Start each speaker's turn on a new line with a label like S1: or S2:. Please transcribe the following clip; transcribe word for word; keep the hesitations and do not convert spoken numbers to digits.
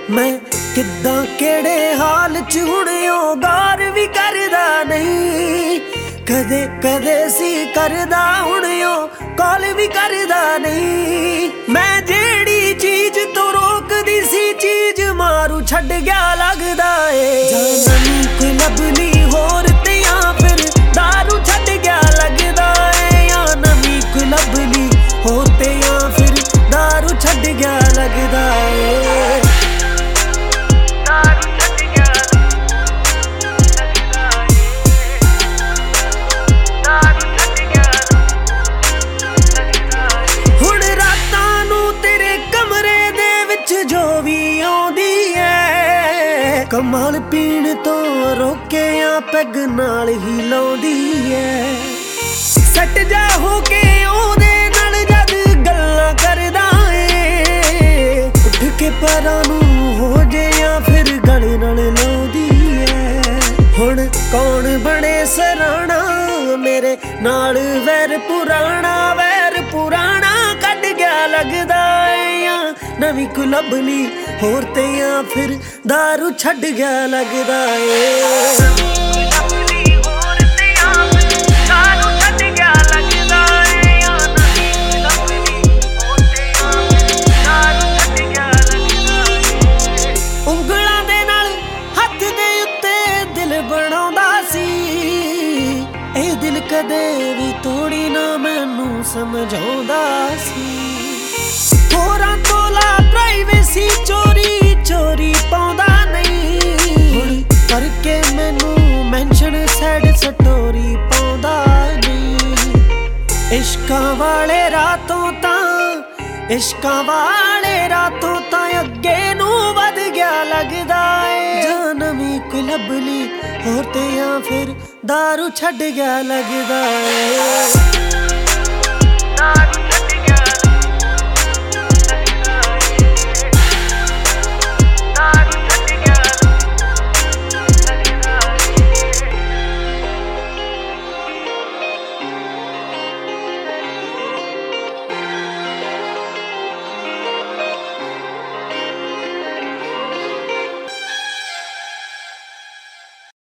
S1: मैं किद्दां केड़े हाल च हुणियों गौर भी करदा नहीं। कदे कदे सी करदा हुणियों कॉल भी करदा नहीं। मैं जेड़ी चीज तो रोकदी सी चीज मारू छड्ड गया लगदा ए। जां नवीं कोई लभनी होर ते या फिर दारू छड्ड गया लगदा ए। या नवीं कोई लभनी होर ते या फिर दारू छड्ड गया लगदा ए। कमाल पीण तो रोके या पैग नाल ही लाउंदी है। सट जा होके ओदे नाल जद गल्लां करदा ए। उठ के परां नूं हो जे या फिर गल नाल लाउंदी है। हुण कौन बने सराणा मेरे नाल वैर पुराणा वैर पुराणा कट गया लगदा ए। या नवीं कोई लभनी होर ते या फिर दारू छड्ड गया लगदा ए। ਉਂਗਲਾਂ ਦੇ ਨਾਲ ਹੱਥ ਦੇ ਉੱਤੇ ਦਿਲ ਬਣਾਉਂਦਾ ਸੀ। ਇਹ ਦਿਲ ਕਦੇ ਵੀ ਤੋੜੀ ਨਾ ਮੈਨੂੰ ਸਮਝਾਉਂਦਾ ਸੀ। ਹੋਰਾਂ ਤੋਲਾ ਪ੍ਰਾਈਵੇਸੀ ਚੋਰੀ ਚੋਰੀ ਪਾਉਂਦਾ ਨਹੀਂ। ਹੁਣ ਕਰਕੇ ਮੈਨੂੰ ਮੈਂਸ਼ਨ ਸੈਡ ਸਟੋਰੀ ਪਾਉਂਦਾ ਨਹੀਂ। ਇਸ਼ਕਾਂ ਵਾਲੇ ਰਾਤੋਂ ਤਾਂ ਇਸ਼ਕਾਂ ਵਾਲੇ ਰਾਤੋਂ ਤਾਂ ਅੱਗੇ ਨੂੰ ਵਧ ਗਿਆ ਲੱਗਦਾ ਏ। ਜਾਂ ਨਵੀਂ ਕੋਈ ਲੱਭ ਲਈ ਹੋਰ ਤੇ ਜਾਂ ਫਿਰ ਦਾਰੂ ਛੱਡ ਗਿਆ ਲੱਗਦਾ ਏ।